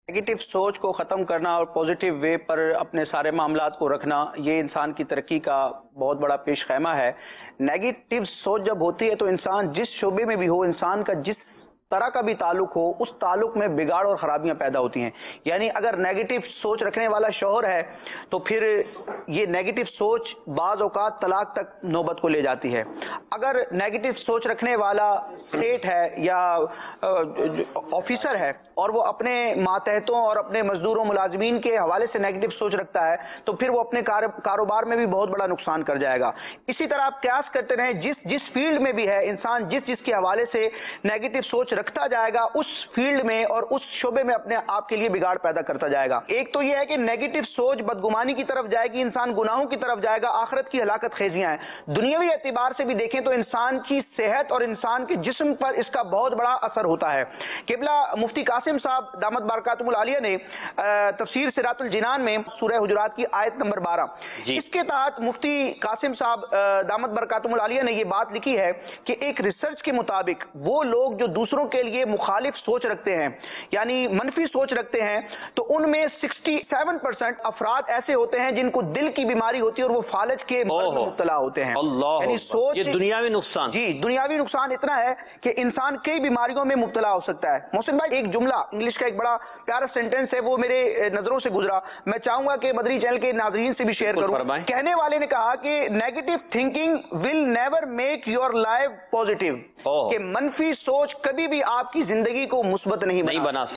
Negative सोच को ख़त्म करना और पॉजिटिव वे पर अपने सारे मामलात को रखना, ये इंसान की तरक्की का बहुत बड़ा पेश खैमा है। नेगेटिव सोच जब होती है तो इंसान जिस शोबे में भी हो, इंसान का जिस तरह का भी ताल्लुक हो, उस ताल्लुक में बिगाड़ और ख़राबियाँ पैदा होती हैं। यानी अगर नेगेटिव सोच रखने वाला शौहर है तो फिर ये नेगेटिव सोच बाज़ औक़ात तलाक तक नौबत को ले जाती है। अगर नेगेटिव सोच रखने वाला सेठ है या ऑफिसर है और वो अपने मातहतों और अपने मजदूरों मुलाजमीन के हवाले से नेगेटिव सोच रखता है तो फिर वो अपने कारोबार में भी बहुत बड़ा नुकसान कर जाएगा। इसी तरह आप कयास करते रहें, जिस फील्ड में भी है इंसान जिसके हवाले से नेगेटिव सोच रखता जाएगा, उस फील्ड में और उस शोबे में अपने आप के लिए बिगाड़ पैदा करता जाएगा। एक तो यह है कि नेगेटिव सोच बदगुमानी की तरफ जाएगी, इंसान गुनाहों की तरफ जाएगा, आखिरत की हलाकत खेजियां हैं। दुनियावी एतबार से भी देखें तो इंसान की सेहत और इंसान के जिस्म पर इसका बहुत बड़ा असर होता है। किबला मुफ्ती कासिम साहब दामत बरकातुहुल आलिया ने तफसीर सिरातुल जिनान में सूरह हुजुरात की आयत नंबर 12, इसके तहत मुफ्ती कासिम साहब दामत बरकातुहुल आलिया ने यह बात लिखी है कि एक रिसर्च के मुताबिक वो लोग जो दूसरों के लिए मुखालिफ सोच रखते हैं, यानी मनफी सोच रखते हैं, तो उनमें 67% अफराद ऐसे होते हैं जिनको दिल की बीमारी होती है और वो फालज के मर्ज में मुब्तला होते हैं। यानी सोच, ये दुनियावी नुकसान, जी दुनियावी नुकसान इतना है कि इंसान कई बीमारियों में मुब्तला हो सकता है। मोहसिन भाई, एक जुमला इंग्लिश का एक बड़ा प्यारा सेंटेंस है, वो मेरे नजरों से गुजरा, मैं चाहूंगा कि मदरी चैनल के नाज़रीन से भी शेयर करूं। कहने वाले ने कहा कि negative thinking will never make your life positive, कि मनफी सोच कभी भी आपकी जिंदगी को मुस्बत नहीं बना